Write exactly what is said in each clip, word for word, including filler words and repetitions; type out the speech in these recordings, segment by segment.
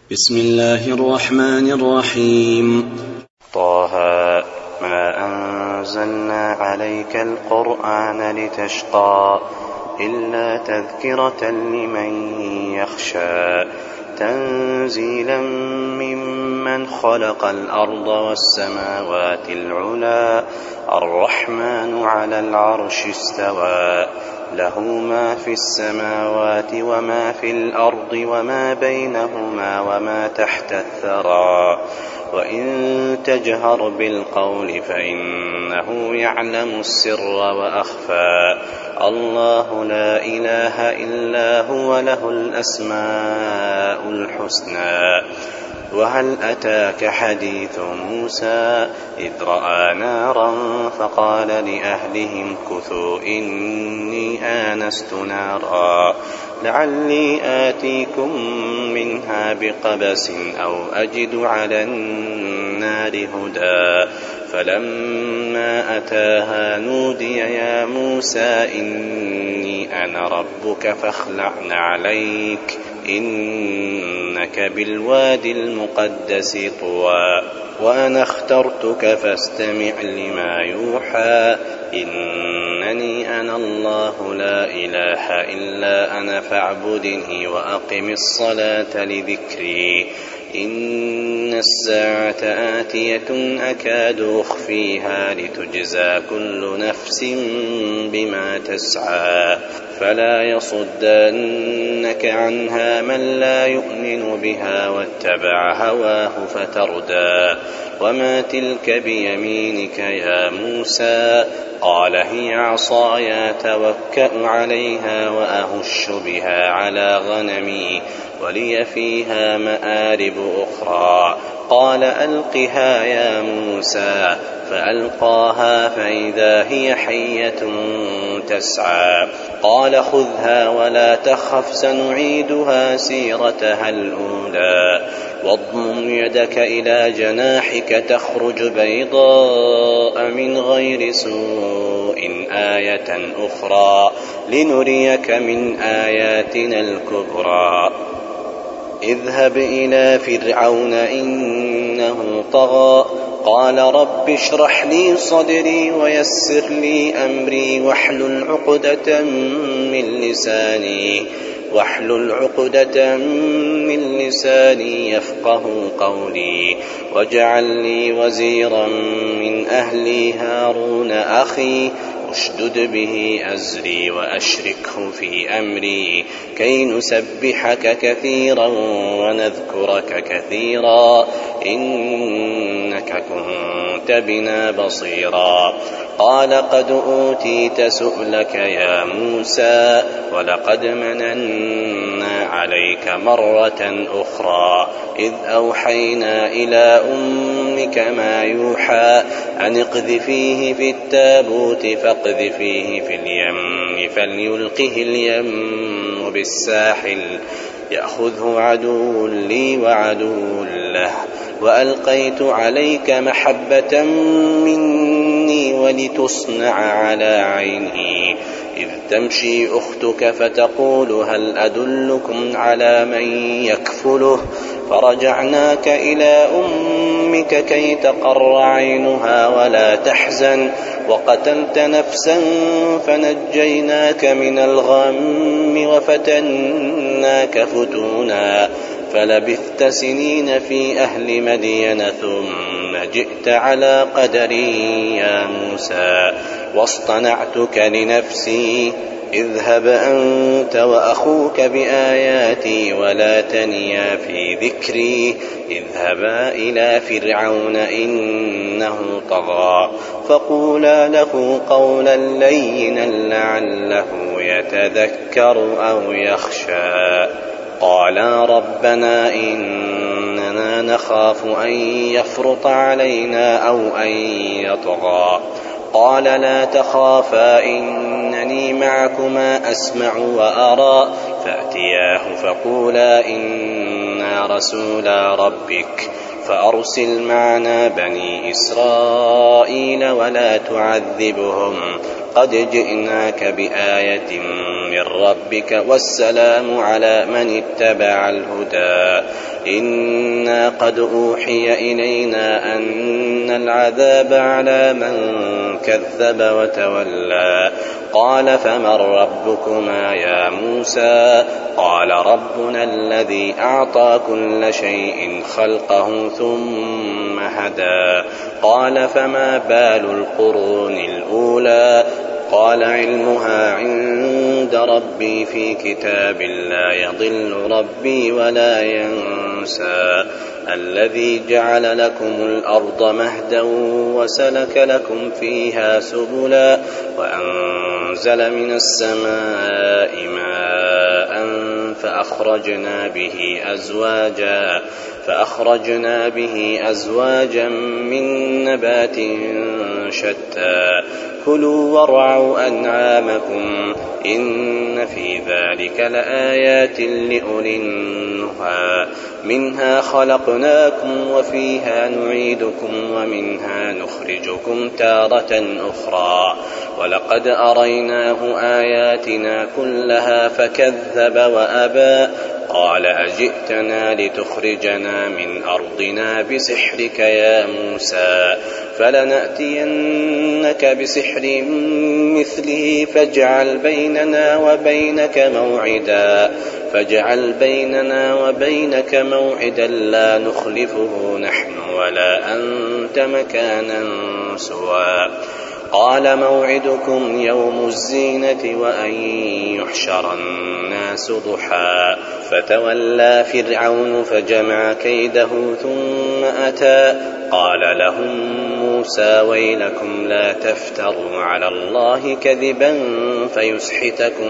بسم الله الرحمن الرحيم. طه ما أنزلنا عليك القرآن لتشقى إلا تذكرة لمن يخشى تنزيلا ممن خلق الأرض والسماوات العلى الرحمن على العرش استوى له ما في السماوات وما في الأرض وما بينهما وما تحت الثرى وإن تجهر بالقول فإنه يعلم السر وأخفى الله لا إله إلا هو له الأسماء الحسنى. وهل أتاك حديث موسى إذ رأى نارا فقال لأهلهم كثوا إني آنست نارا لعلي آتيكم منها بقبس أو أجد على النار هدى فلما أتاها نودي يا موسى إني أنا ربك فاخلع نعليك إنك بالوادي المقدس طوى وأنا اخترتك فاستمع لما يوحى إنني أنا الله لا إله إلا أنا فاعبدني وأقم الصلاة لذكري إن الساعة آتية أكاد أخفيها لتجزى كل نفس بما تسعى فلا يصدنك عنها من لا يؤمن بها واتبع هواه فتردى وما تلك بيمينك يا موسى قال هي عصاي أتوكأ عليها وأهش بها على غنمي ولي فيها مآرب أخرى قال ألقها يا موسى فألقاها فإذا هي حية تسعى قال خذها ولا تخف سنعيدها سيرتها الأولى واضمم يدك إلى جناحك تخرج بيضاء من غير سوء آية أخرى لنريك من آياتنا الكبرى اذهب إلى فرعون إنه طغى قال رب اشرح لي صدري ويسر لي أمري واحلل عقدة من لساني واحلل عقدة من لساني يفقه قولي واجعل لي وزيرا من أهلي هارون أخي اشدد به أزري وأشركه في أمري كي نسبحك كثيرا ونذكرك كثيرا إنك كنت بنا بصيرا قال قد أوتيت سؤلك يا موسى ولقد مننا عليك مرة أخرى إذ أوحينا إلى أمك ما يوحى أن اقذفيه في التابوت فاقذفيه في اليم فليلقه اليم بالساحل يأخذه عدو لي وعدو له وألقيت عليك محبة مني ولتصنع على عيني إذ تمشي أختك فتقول هل أدلكم على من يكفله فرجعناك إلى أمك كي تقر عينها ولا تحزن وقتلت نفسا فنجيناك من الغم وفتناك فتونا فلبثت سنين في أهل مدين ثم جئت على قدري يا موسى واصطنعتك لنفسي اذهب أنت وأخوك بآياتي ولا تنيا في ذكري اذهبا إلى فرعون إنه طغى فقولا له قولا لينا لعله يتذكر أو يخشى قالا ربنا إننا نخاف أن يفرط علينا أو أن يطغى قال لا تخافا إنني معكما أسمع وأرى فأتياه فقولا إنا رسولا ربك فأرسل معنا بني إسرائيل ولا تعذبهم قد جئناك بآية من ربك والسلام على من اتبع الهدى إنا قد أوحي إلينا أن العذاب على من كذب وتولى قال فمن ربكما يا موسى قال ربنا الذي أعطى كل شيء خلقه ثم هدى قال فما بال القرون الأولى قال علمها عند ربي في كتاب لا يضل ربي ولا ينسى الذي جعل لكم الأرض مهدا وسلك لكم فيها سبلا وأنزل من السماء ماء فأخرجنا به أزواجا فأخرجنا به أزواجا من نبات شتى كلوا وارعوا أنعامكم إن في ذلك لآيات لأولي النهى منها خلقناكم وفيها نعيدكم ومنها نخرجكم تارة أخرى ولقد أريناه آياتنا كلها فكذب وأبى قال أجئتنا لتخرجنا من أرضنا بسحرك يا موسى فلنأتينك بسحر مثله فاجعل بيننا وبينك موعدا فاجعل بيننا وبينك موعدا لا نخلفه نحن ولا أنت مكانا سوى قال موعدكم يوم الزينة وأن يحشر الناس ضحى فتولى فرعون فجمع كيده ثم أتى قال لهم موسى ويلكم لا تفتروا على الله كذبا فيسحتكم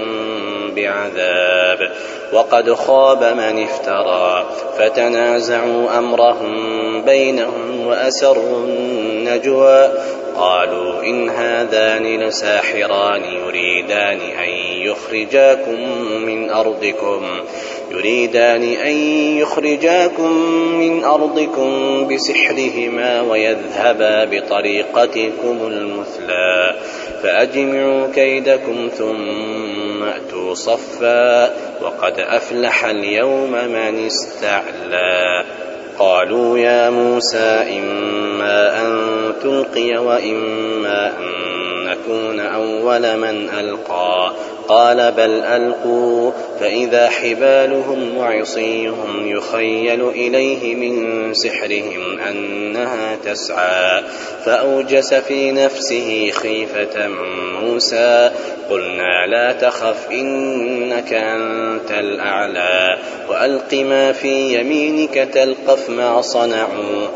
بعذاب وقد خاب من افترى فتنازعوا أمرهم بينهم وأسروا النجوى قالوا إن هذان لساحران يريدان أن يخرجاكم من أرضكم يريدان أن يخرجاكم من أرضكم بسحرهما ويذهبا بطريقتكم المثلى فأجمعوا كيدكم ثم أتوا صفا وقد أفلح اليوم من استعلى قالوا يا موسى إما أن تلقي وإما أن نكون أول من ألقى قال بل ألقوا فإذا حبالهم وعصيهم يخيل إليه من سحرهم أنها تسعى فأوجس في نفسه خيفة موسى قلنا لا تخف إنك أنت الأعلى وألق ما في يمينك تلقف ما صنعوا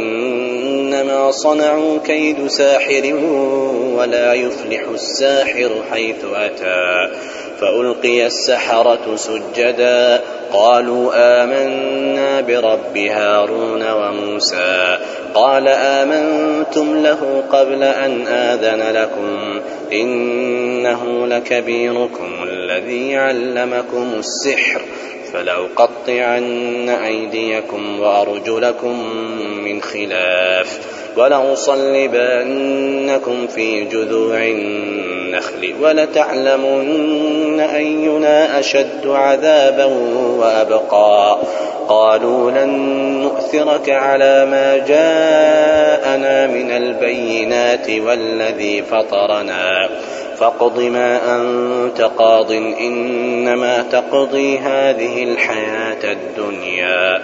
إنما صنعوا كيد ساحر ولا يفلح الساحر حيث أتى فألقي السحرة سجدا قالوا آمنا برب هارون وموسى قال آمنتم له قبل أن آذن لكم إنه لكبيركم الذي علمكم السحر فلأقطعن أيديكم وأرجلكم من خلاف ولأصلبنكم في جذوع النخل ولتعلمن أينا أشد عذابا وأبقى قالوا لن نؤثرك على ما جاءنا من البينات والذي فطرنا فاقض ما أنت قاض إنما تقضي هذه الحياة الدنيا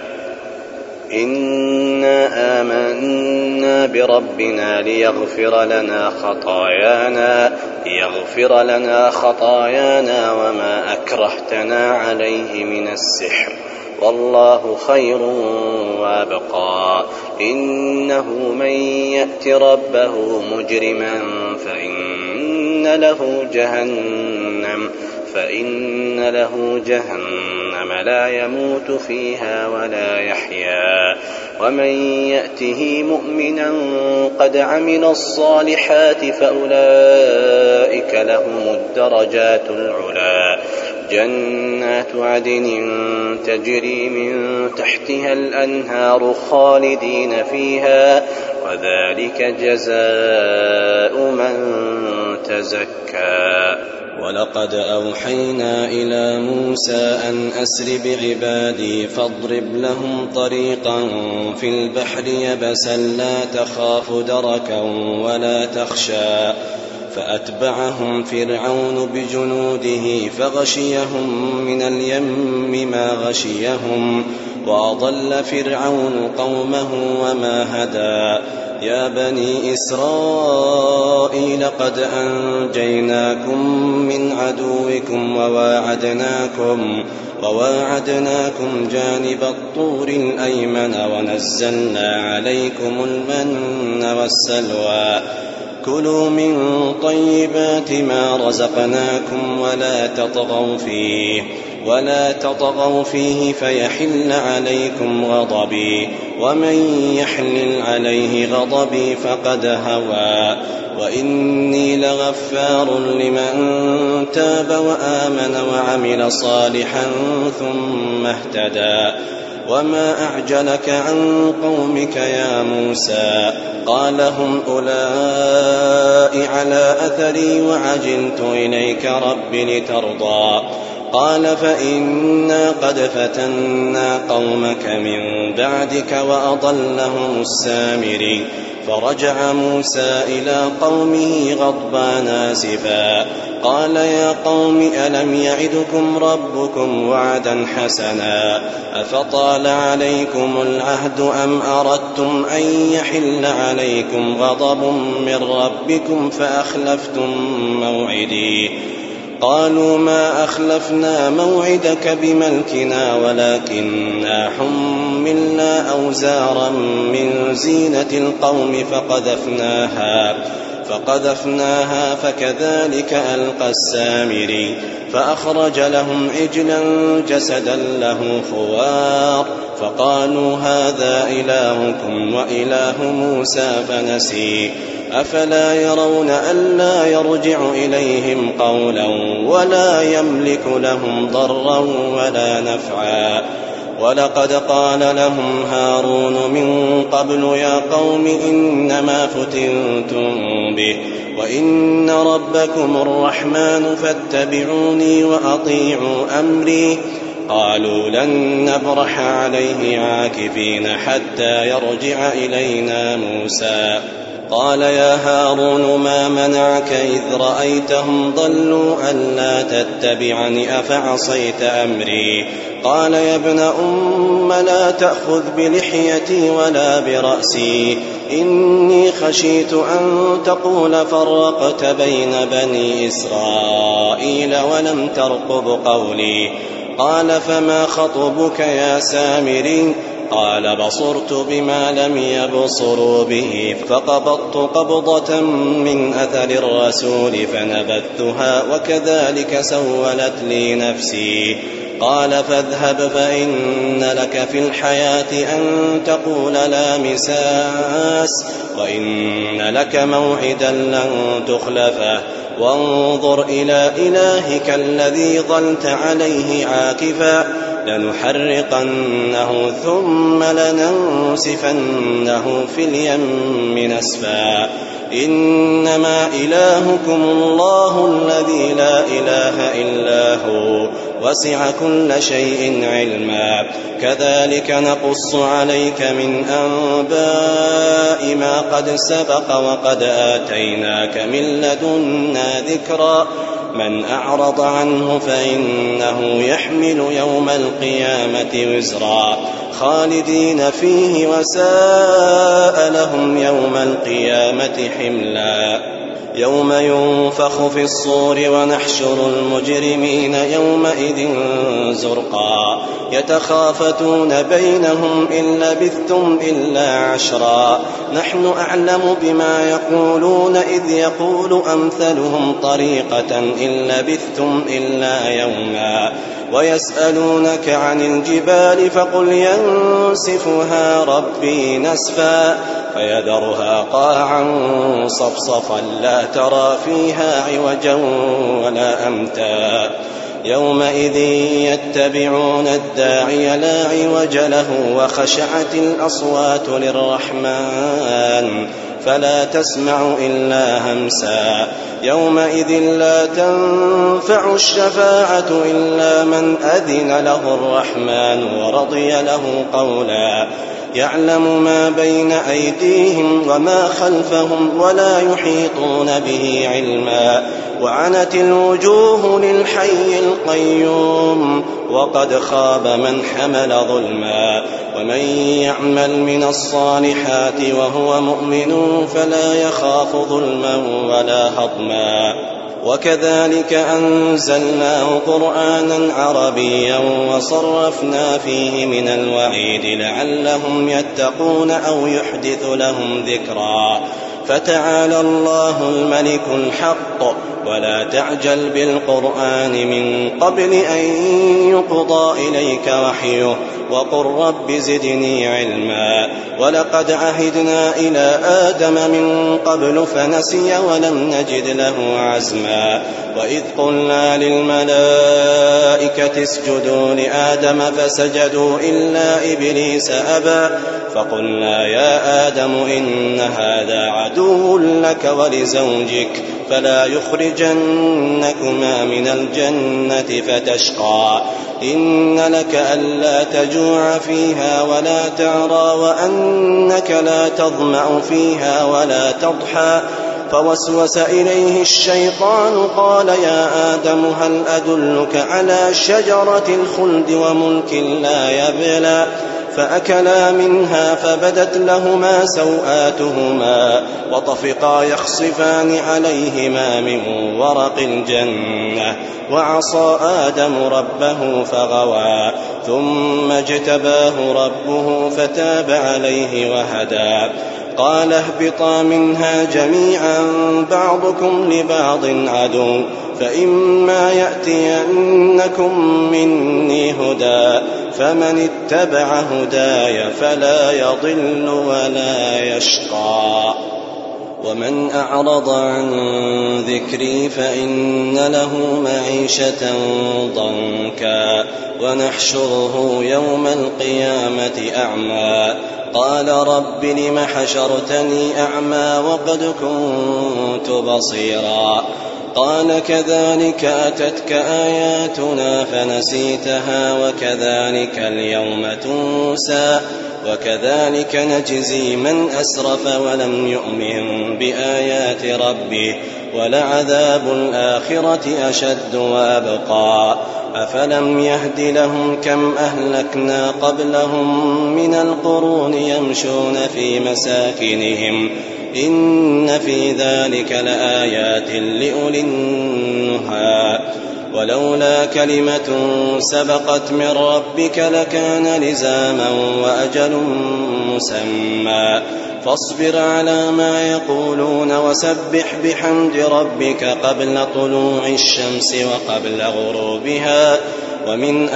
إنا آمنا بربنا ليغفر لنا خطايانا ليغفر لنا خطايانا وما أكرهتنا عليه من السحر والله خير وابقى إنه من يأت ربه مجرما فإن له جهنم فإن له جهنم لا يموت فيها ولا يحيا ومن يأته مؤمنا قد عمل الصالحات فأولئك لهم الدرجات العلا جنات عدن تجري من تحتها الأنهار خالدين فيها وذلك جزاء من تزكى ولقد أوحينا إلى موسى أن أسر بعبادي فاضرب لهم طريقا في البحر يبسا لا تخاف دركا ولا تخشى فأتبعهم فرعون بجنوده فغشيهم من اليم ما غشيهم وأضل فرعون قومه وما هدى يا بني إسرائيل قد أنجيناكم من عدوكم وواعدناكم, وواعدناكم جانب الطور الأيمن ونزلنا عليكم المن والسلوى كلوا من طيبات ما رزقناكم ولا تطغوا فيه ولا تطغوا فيه فيحل عليكم غضبي ومن يحلل عليه غضبي فقد هوى وإني لغفار لمن تاب وآمن وعمل صالحا ثم اهتدى وما أعجلك عن قومك يا موسى قال هم أولئك على أثري وعجلت إليك رب لترضى قال فإنا قد فتنا قومك من بعدك وأضلهم السامري فرجع موسى إلى قومه غضبان آسفا قال يا قوم ألم يعدكم ربكم وعدا حسنا أفطال عليكم العهد أم أردتم أن يحل عليكم غضب من ربكم فأخلفتم موعدي قالوا ما أخلفنا موعدك بملكنا ولكننا حملنا أوزارا من زينة القوم فقذفناها فقذفناها فكذلك ألقى السامري فأخرج لهم عجلا جسدا له خوار فقالوا هذا إلهكم وإله موسى فنسي أفلا يرون ألا يرجع إليهم قولا ولا يملك لهم ضرا ولا نفعا ولقد قال لهم هارون من قبل يا قوم إنما فتنتم به وإن ربكم الرحمن فاتبعوني وأطيعوا أمري قالوا لن نبرح عليه عاكفين حتى يرجع إلينا موسى قال يا هارون ما منعك إذ رأيتهم ضلوا ألا تتبعني أفعصيت أمري قال يا ابن أم لا تأخذ بلحيتي ولا برأسي إني خشيت أن تقول فرقت بين بني إسرائيل ولم ترقب قولي قال فما خطبك يا سامري قال بصرت بما لم يبصروا به فقبضت قبضة من أثر الرسول فنبذتها وكذلك سولت لي نفسي قال فاذهب فإن لك في الحياة أن تقول لا مساس وإن لك موعدا لن تخلفه وانظر إلى إلهك الذي ظلت عليه عاكفا لنحرقنه ثم لننسفنه في اليم نسفا إنما إلهكم الله الذي لا إله إلا هو وسع كل شيء علما كذلك نقص عليك من أنباء ما قد سبق وقد آتيناك من لدنا ذكرا من أعرض عنه فإنه يحمل يوم القيامة وزرا خالدين فيه وساء لهم يوم القيامة حملا يوم ينفخ في الصور ونحشر المجرمين يومئذ زرقا يتخافتون بينهم إن لبثتم إلا عشرا نحن أعلم بما يقولون إذ يقول أمثلهم طريقة إن لبثتم إلا يوما ويسألونك عن الجبال فقل ينسفها ربي نسفا فيذرها قاعا صفصفا لا ترى فيها عوجا ولا أمتا يومئذ يتبعون الداعي لا عوج له وخشعت الأصوات للرحمن فلا تسمع إلا همسا يومئذ لا تنفع الشفاعة إلا من أذن له الرحمن ورضي له قولا يعلم ما بين أيديهم وما خلفهم ولا يحيطون به علما وعنت الوجوه للحي القيوم وقد خاب من حمل ظلما ومن يعمل من الصالحات وهو مؤمن فلا يخاف ظلما ولا هضما وكذلك أنزلناه قرآنا عربيا وصرفنا فيه من الوعيد لعلهم يتقون أو يحدث لهم ذكرا فتعالى الله الملك الحق ولا تعجل بالقرآن من قبل أن يقضى إليك وحيه وقل رب زدني علما ولقد عهدنا إلى آدم من قبل فنسي ولم نجد له عزما وإذ قلنا للملائكة اسجدوا لآدم فسجدوا إلا إبليس أبى فقلنا يا آدم إن هذا عدو لك ولزوجك فلا يخرجنكما من الجنة فتشقى إن لك ألا تجوع فيها ولا تعرى وأنك لا تظمأ فيها ولا تضحى فوسوس إليه الشيطان قال يا آدم هل أدلك على شجرة الخلد وملك لا يبلى فأكلا منها فبدت لهما سوآتهما وطفقا يخصفان عليهما من ورق الجنة وعصى آدم ربه فغوى ثم اجتباه ربه فتاب عليه وهدى قال اهبطا منها جميعا بعضكم لبعض عدو فإما يأتينكم مني هدى فمن اتبع هداي فلا يضل ولا يشقى ومن أعرض عن ذكري فإن له معيشة ضنكا ونحشره يوم القيامة أعمى قال رب لم حشرتني أعمى وقد كنت بصيرا قال كذلك أتتك آياتنا فنسيتها وكذلك اليوم تنسى وكذلك نجزي من أسرف ولم يؤمن بآيات ربه ولعذاب الآخرة أشد وأبقى أفلم يهد لهم كم أهلكنا قبلهم من القرون يمشون في مساكنهم إن في ذلك لآيات لأولي النهى ولولا كلمة سبقت من ربك لكان لزاما وأجل مسمى فاصبر على ما يقولون وسبح بحمد ربك قبل طلوع الشمس وقبل غروبها ومن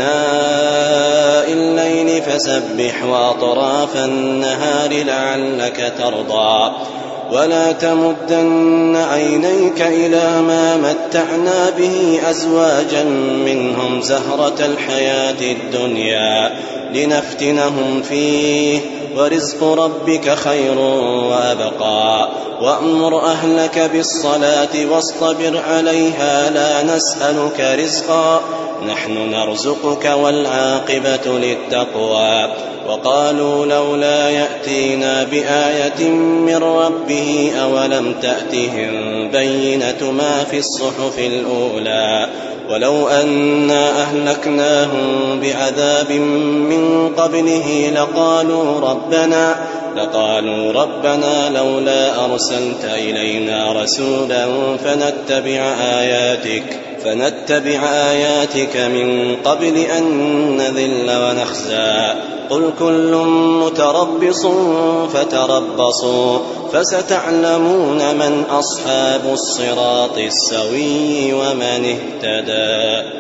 آناء الليل فسبح وأطراف النهار لعلك ترضى ولا تمدن عينيك إلى ما متعنا به أزواجا منهم زهرة الحياة الدنيا لنفتنهم فيه ورزق ربك خير وأبقى وأمر أهلك بالصلاة واصطبر عليها لا نسألك رزقا نحن نرزقك والعاقبة للتقوى وقالوا لولا يأتينا بآية من ربه أولم تأتهم بينة ما في الصحف الأولى ولو أنا أهلكناهم بعذاب من قبله لقالوا ربنا لقالوا ربنا لولا أرسلت إلينا رسولا فنتبع آياتك فنتبع آياتك من قبل أن نذل ونخزى قل كل متربص فتربصوا فستعلمون من أصحاب الصراط السوي ومن اهتدى.